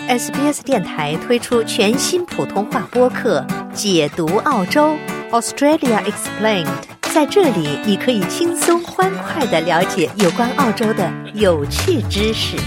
SBS 电台推出全新普通话播客解读澳洲 Australia Explained， 在这里你可以轻松欢快地了解有关澳洲的有趣知识。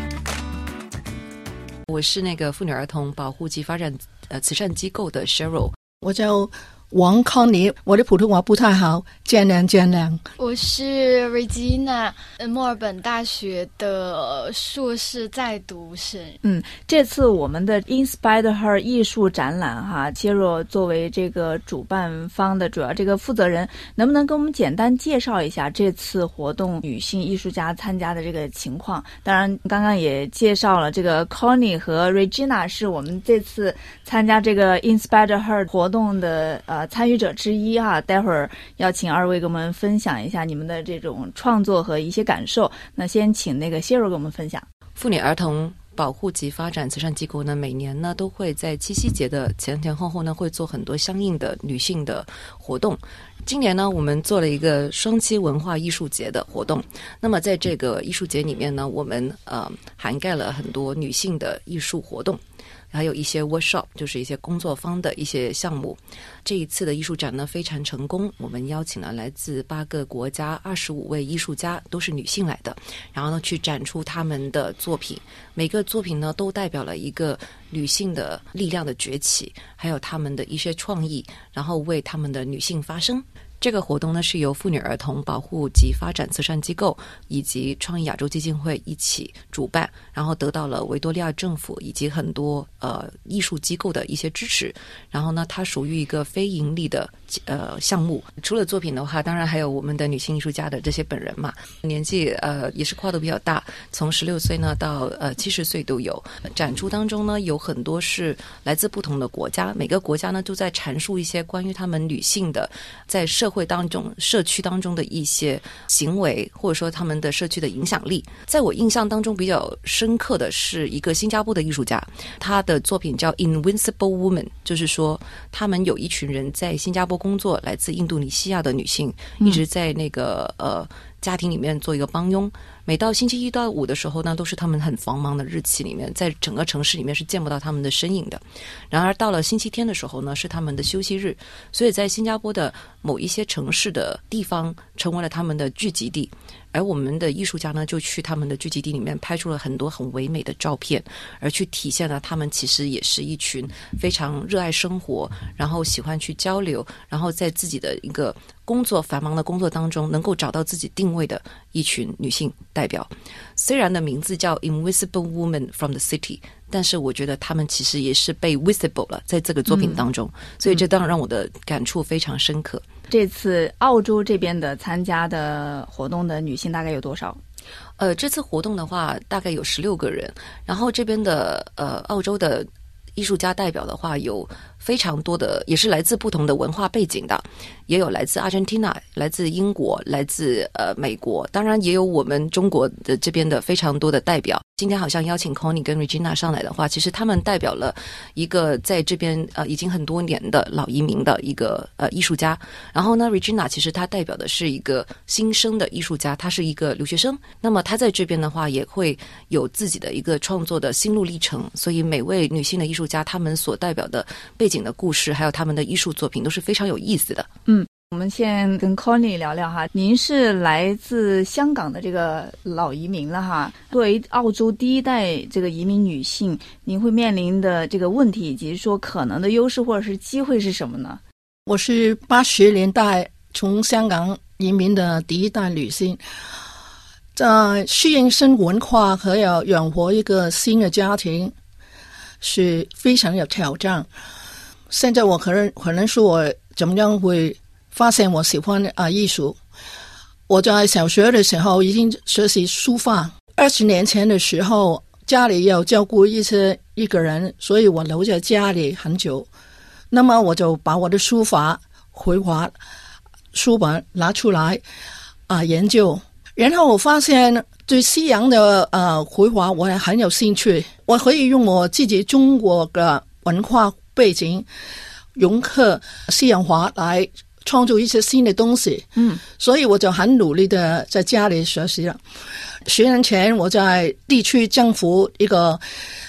我是那个妇女儿童保护及发展慈善机构的 Cheryl。 我叫王康妮，我的普通话不太好，见谅。 我是 Regina， 墨尔本大学的硕士在读生。 这次我们的 Inspire Her 艺术展览哈，切若作为这个主办方的主要这个负责人，能不能跟我们简单介绍一下这次活动女性艺术家参加的这个情况？当然刚刚也介绍了这个 Connie 和 Regina 是我们这次参加这个 Inspire Her 活动的参与者之一哈，待会儿要请二位给我们分享一下你们的这种创作和一些感受。那先请那个 Cheryl 给我们分享。 妇女儿童保护及发展慈善机构呢，每年呢都会在七夕节的前后呢会做很多相应的女性的活动。今年呢我们做了一个双栖文化艺术节的活动，那么在这个艺术节里面呢，我们涵盖了很多女性的艺术活动，还有一些 workshop， 就是一些工作坊的一些项目。这一次的艺术展呢非常成功，我们邀请了来自8个国家25位艺术家，都是女性来的，然后呢去展出他们的作品。每个作品呢都代表了一个女性的力量的崛起，还有他们的一些创意，然后为他们的女性发声。这个活动呢是由妇女儿童保护及发展慈善机构以及创意亚洲基金会一起主办，然后得到了维多利亚政府以及很多艺术机构的一些支持。然后呢它属于一个非盈利的项目。除了作品的话，当然还有我们的女性艺术家的这些本人嘛，年纪也是跨度比较大，从16岁呢到70岁都有。展出当中呢有很多是来自不同的国家，每个国家呢都在阐述一些关于他们女性的在社会当中社区当中的一些行为，或者说他们的社区的影响力。在我印象当中比较深刻的是一个新加坡的艺术家，他的作品叫 Invincible Woman， 就是说他们有一群人在新加坡工作，来自印度尼西亚的女性，一直在那个家庭里面做一个帮佣。每到星期1到5的时候呢，都是他们很繁忙的日期里面，在整个城市里面是见不到他们的身影的。然而到了星期天的时候呢，是他们的休息日，所以在新加坡的某一些城市的地方成为了他们的聚集地。而我们的艺术家呢就去他们的聚集地里面拍出了很多很唯美的照片，而去体现了他们其实也是一群非常热爱生活，然后喜欢去交流，然后在自己的一个繁忙的工作当中能够找到自己定位的一群女性代表。虽然的名字叫 Invisible Woman from the City， 但是我觉得他们其实也是被 visible 了在这个作品当中，所以这当然让我的感触非常深刻。 这次澳洲这边的参加的活动的女性大概有多少？ 这次活动的话大概有16个人，然后这边的澳洲的艺术家代表的话有非常多的，也是来自不同的文化背景的，也有来自阿根廷、来自英国、来自美国，当然也有我们中国的这边的非常多的代表。今天好像邀请 Connie 跟 Regina 上来的话，其实他们代表了一个在这边已经很多年的老移民的一个艺术家。然后呢 Regina 其实他代表的是一个新生的艺术家，他是一个留学生，那么他在这边的话也会有自己的一个创作的心路历程。所以每位女性的艺术家他们所代表的背景的故事还有他们的艺术作品都是非常有意思的。 我们先跟 Connie 聊聊哈，您是来自香港的这个老移民了哈，作为澳洲第一代这个移民女性，您会面临的这个问题以及说可能的优势或者是机会是什么呢？ 我是80年代从香港移民的第一代女性，在适应新文化和要养活一个新的家庭是非常有挑战。现在我可能说我怎么样会发现我喜欢艺术。我在小学的时候已经学习书法，20年前的时候家里要照顾一个人，所以我留在家里很久。那么我就把我的书法绘画书本拿出来研究，然后我发现对西洋的绘画我也很有兴趣，我可以用我自己中国的文化背景融合西洋画来创作一些新的东西。所以我就很努力的在家里学习了。10年前我在地区政府一个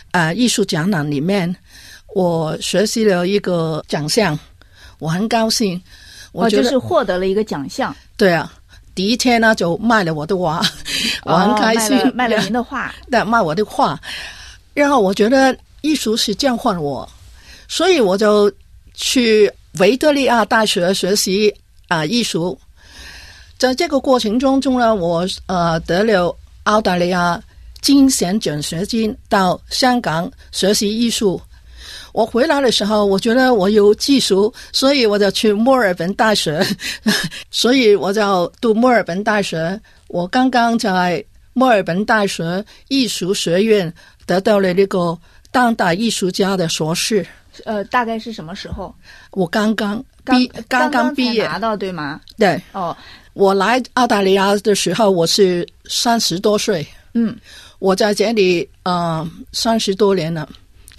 艺术展览里面，我学习了一个奖项，我很高兴。我觉得就是获得了一个奖项。 对啊，第一天呢就卖了我的画，我很开心， 卖了您的画， 对，卖我的画。然后我觉得艺术是教换我，所以我就去维多利亚大学学习艺术。在这个过程中呢，我得了澳大利亚精选奖学金到香港学习艺术。我回来的时候，我觉得我有技术，所以我就去墨尔本大学，所以我就读墨尔本大学。我刚刚在墨尔本大学艺术学院得到了那个当代艺术家的硕士。 大概是什么时候？ 我刚刚毕业拿到，对吗？ 对。 哦， 我来澳大利亚的时候我是30多岁。我在这里30多年了。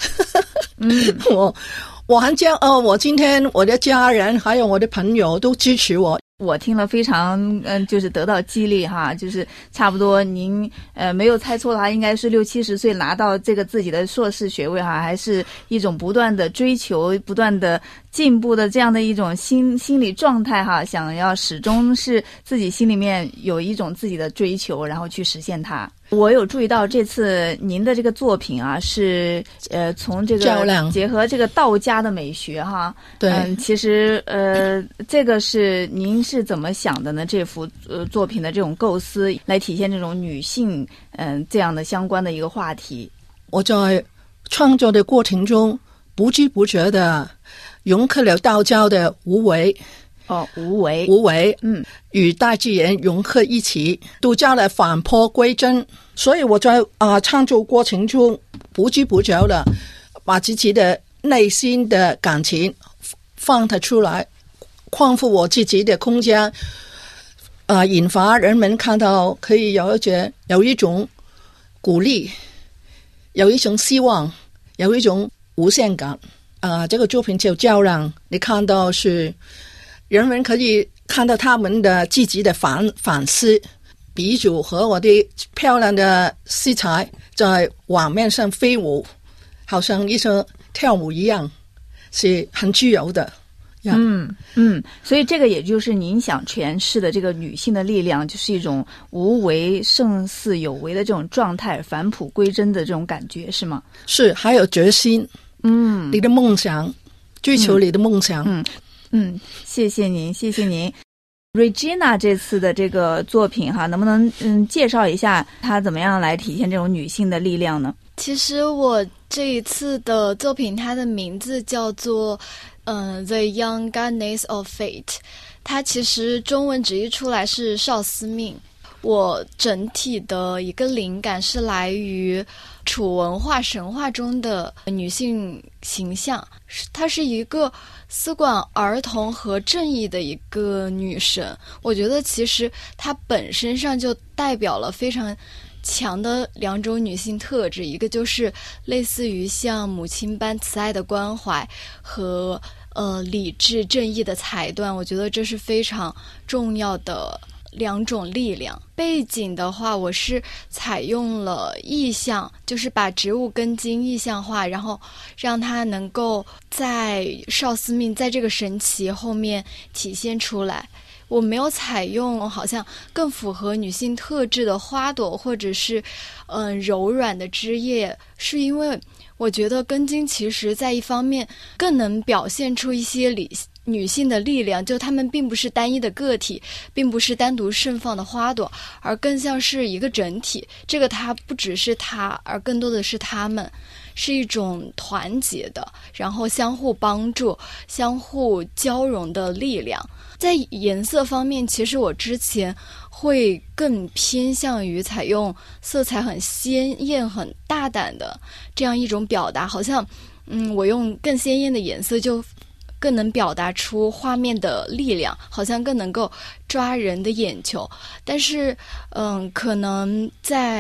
我很骄傲，我今天我的家人还有我的朋友都支持我。 我听了非常就是得到激励哈，就是差不多您没有猜错的话，应该是60-70岁拿到这个自己的硕士学位哈，还是一种不断的追求、不断的进步的这样的一种心理状态哈，想要始终是自己心里面有一种自己的追求，然后去实现它。我有注意到这次您的这个作品啊，是从这个结合这个道家的美学哈。 对， 其实这个是您是怎么想的呢？这幅作品的这种构思来体现这种女性这样的相关的一个话题。 我在创作的过程中不知不觉的融合了道教的无为。 无为， 与大自然融合一起，道教的返璞归真。所以我在创作过程中不知不觉的把自己的内心的感情放它出来，丰富我自己的空间，引发人们看到可以有一种鼓励，有一种希望，有一种无限感。这个作品就较量，你看到是人们可以看到他们的自己的反思，笔触和我的漂亮的色彩在画面上飞舞，好像一首跳舞一样，是很自由的。 所以这个也就是您想诠释的这个女性的力量，就是一种无为胜似有为的这种状态，返璞归真的这种感觉，是吗？ 是，还有决心，你的梦想，追求你的梦想。 谢谢您。Regina 这次的这个作品哈，能不能介绍一下她怎么样来体现这种女性的力量呢？ 其实我这一次的作品，它的名字叫做The Young Goddess of Fate， 它其实中文直译出来是少司命。我整体的一个灵感是来于楚文化神话中的女性形象，她是一个司管儿童和正义的一个女神。我觉得其实她本身上就代表了非常强的2种女性特质，一个就是类似于像母亲般慈爱的关怀和理智正义的裁断。我觉得这是非常重要的2种力量。背景的话，我是采用了意象，就是把植物根茎意象化，然后让它能够在少司命在这个神奇后面体现出来。我没有采用好像更符合女性特质的花朵或者是柔软的枝叶，是因为我觉得根茎其实在一方面更能表现出一些女性的力量，就她们并不是单一的个体，并不是单独盛放的花朵，而更像是一个整体。这个它不只是它，而更多的是她们，是一种团结的，然后相互帮助、相互交融的力量。在颜色方面，其实我之前会更偏向于采用色彩很鲜艳、很大胆的这样一种表达，好像我用更鲜艳的颜色就更能表达出画面的力量，好像更能够抓人的眼球。但是可能在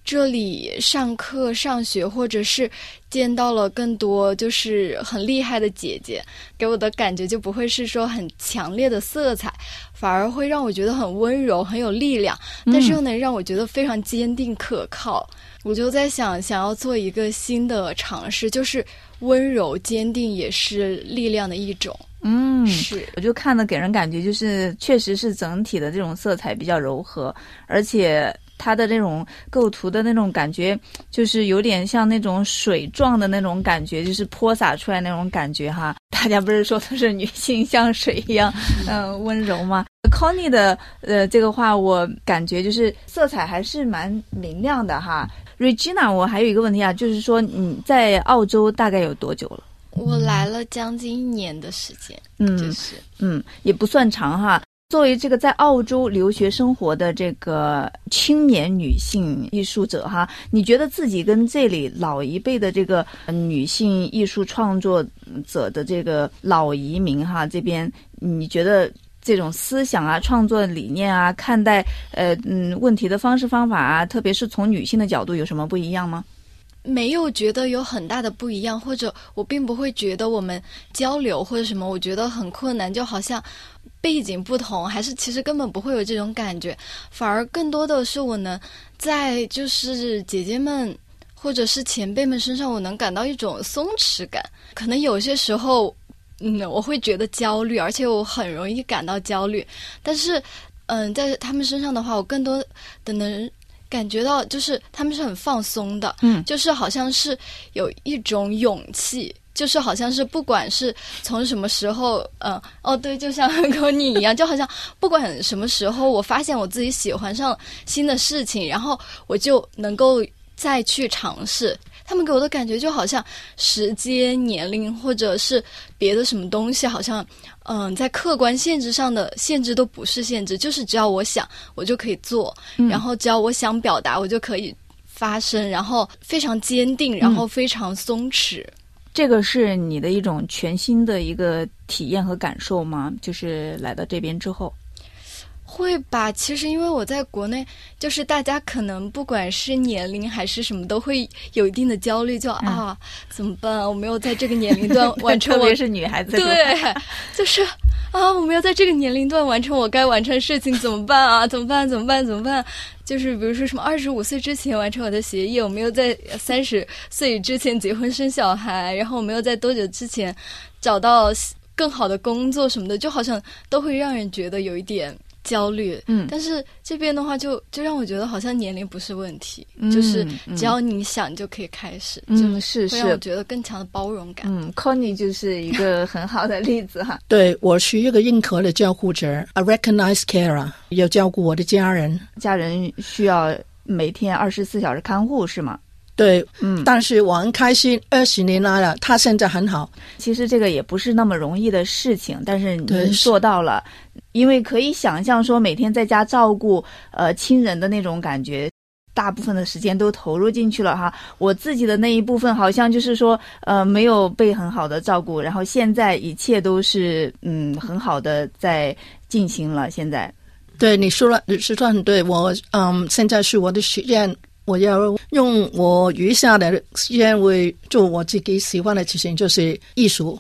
这里上课上学，或者是见到了更多就是很厉害的姐姐，给我的感觉就不会是说很强烈的色彩，反而会让我觉得很温柔很有力量，但是又能让我觉得非常坚定可靠。我就在想要做一个新的尝试，就是温柔坚定也是力量的一种。是， 我就看的给人感觉就是确实是整体的这种色彩比较柔和，而且它的那种构图的那种感觉就是有点像那种水状的那种感觉，就是泼洒出来那种感觉哈。大家不是说的是女性像水一样温柔吗？ Connie 的这个话我感觉就是色彩还是蛮明亮的哈。 Regina， 我还有一个问题啊，就是说你在澳洲大概有多久了？ 我来了将近1年的时间， 也不算长哈。作为这个在澳洲留学生活的这个青年女性艺术者哈，你觉得自己跟这里老一辈的这个女性艺术创作者的这个老移民哈这边，你觉得这种思想啊、创作理念啊、看待问题的方式方法啊，特别是从女性的角度有什么不一样吗？ 没有觉得有很大的不一样，或者我并不会觉得我们交流或者什么我觉得很困难，就好像背景不同，还是其实根本不会有这种感觉，反而更多的是我能在就是姐姐们或者是前辈们身上我能感到一种松弛感。可能有些时候我会觉得焦虑，而且我很容易感到焦虑，但是在他们身上的话，我更多的能感觉到就是他们是很放松的，就是好像是有一种勇气，就是好像是不管是从什么时候对，就像Connie一样，就好像不管什么时候我发现我自己喜欢上新的事情，然后我就能够再去尝试。他们给我的感觉就好像时间、年龄或者是别的什么东西，好像在客观限制上的限制都不是限制，就是只要我想我就可以做，然后只要我想表达我就可以发声，然后非常坚定，然后非常松弛。 这个是你的一种全新的一个体验和感受吗？就是来到这边之后。 会吧，其实因为我在国内，就是大家可能不管是年龄还是什么，都会有一定的焦虑，就怎么办？我没有在这个年龄段完成我， 特别是女孩子， 对，就是我没有在这个年龄段完成我该完成的事情，怎么办啊？怎么办？就是比如说什么25岁之前完成我的学业，我没有在30岁之前结婚生小孩，然后我没有在多久之前找到更好的工作什么的，就好像都会让人觉得有一点焦虑。但是这边的话就让我觉得好像年龄不是问题，就是只要你想就可以开始， 是会让我觉得更强的包容感。 Connie 就是一个很好的例子哈。 对，我是一个认可的照顾者 ，a recognized carer， 要照顾我的家人。 家人需要每天24小时看护是吗？ 对，但是我很开心，20年来了，他现在很好。 其实这个也不是那么容易的事情，但是您做到了，因为可以想象说每天在家照顾亲人的那种感觉，大部分的时间都投入进去了哈。我自己的那一部分好像就是说没有被很好的照顾，然后现在一切都是很好的在进行了。现在对你说了很对，我现在是我的实验。我要用我余下的时间为做我自己喜欢的事情，就是艺术。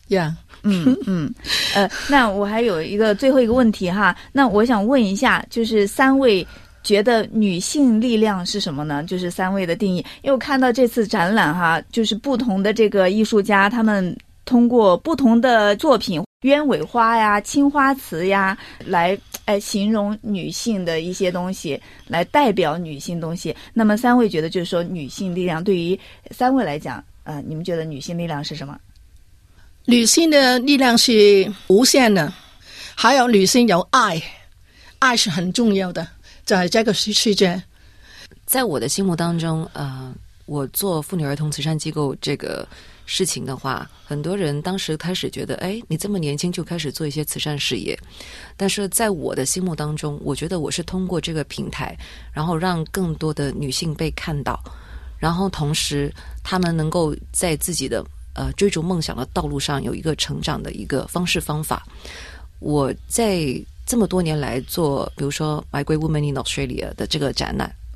那我还有一个最后一个问题哈，那我想问一下，就是3位觉得女性力量是什么呢？就是3位的定义。因为我看到这次展览哈，就是不同的这个艺术家，他们通过不同的作品，鸢尾花呀、青花瓷呀，来形容女性的一些东西，来代表女性东西。那么3位觉得就是说女性力量对于3位来讲你们觉得女性力量是什么？ 女性的力量是无限的，还有女性有爱，爱是很重要的，在这个世界。 在我的心目当中我做妇女儿童慈善机构这个事情的话，很多人当时开始觉得你这么年轻就开始做一些慈善事业，但是在我的心目当中，我觉得我是通过这个平台，然后让更多的女性被看到，然后同时她们能够在自己的追逐梦想的道路上有一个成长的一个方式方法。我在这么多年来做比如说 Migrant Women in Australia 的这个展览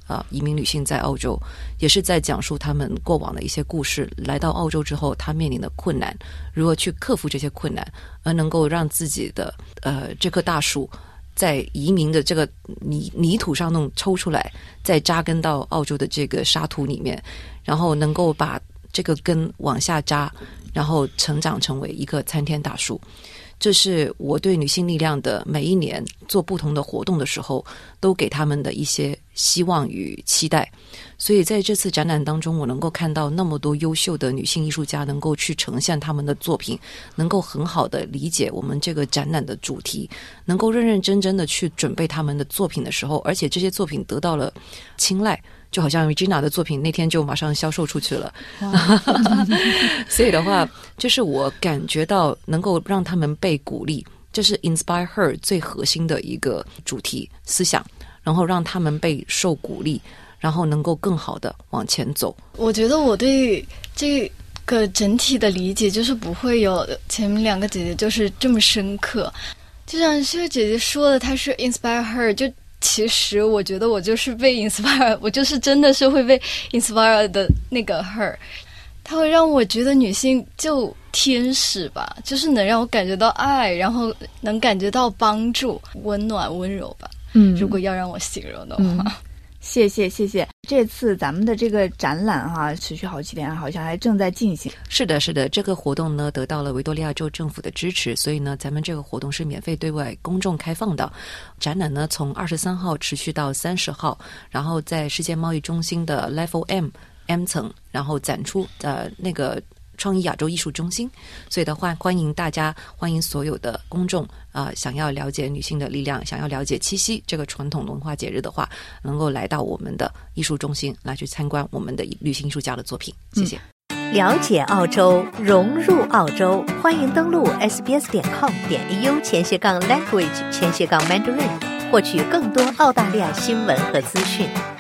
移民女性在澳洲，也是在讲述他们过往的一些故事，来到澳洲之后他面临的困难，如何去克服这些困难，而能够让自己的这棵大树在移民的这个泥土上弄抽出来，再扎根到澳洲的这个沙土里面，然后能够把这个根往下扎，然后成长成为一棵参天大树。这是我对女性力量的每一年做不同的活动的时候都给他们的一些希望与期待。所以在这次展览当中，我能够看到那么多优秀的女性艺术家能够去呈现他们的作品，能够很好的理解我们这个展览的主题，能够认认真真的去准备他们的作品的时候，而且这些作品得到了青睐，就好像 Regina 的作品那天就马上销售出去了所以的话，就是我感觉到能够让他们被鼓励，这是 Inspire Her 最核心的一个主题思想，然后让他们被受鼓励，然后能够更好的往前走。 我觉得我对这个整体的理解就是不会有前面两个姐姐就是这么深刻，就像这个姐姐说的，她是 Inspire Her， 就其实我觉得我就是被 inspire， 我就是真的是会被 inspire 的那个 her， 它会让我觉得女性就天使吧，就是能让我感觉到爱，然后能感觉到帮助、温暖、温柔吧。如果要让我形容的话。 谢谢。这次咱们的这个展览持续好几天，好像还正在进行。 是的，这个活动呢得到了维多利亚州政府的支持，所以呢咱们这个活动是免费对外公众开放的。展览呢从23号持续到30号，然后在世界贸易中心的 Level M 层，然后展出那个创意亚洲艺术中心。所以的话，欢迎所有的公众想要了解女性的力量，想要了解七夕这个传统文化节日的话，能够来到我们的艺术中心来去参观我们的女性艺术家的作品。谢谢。 了解澳洲，融入澳洲，欢迎登录 sbs.com.au/language/Mandarin 获取更多澳大利亚新闻和资讯。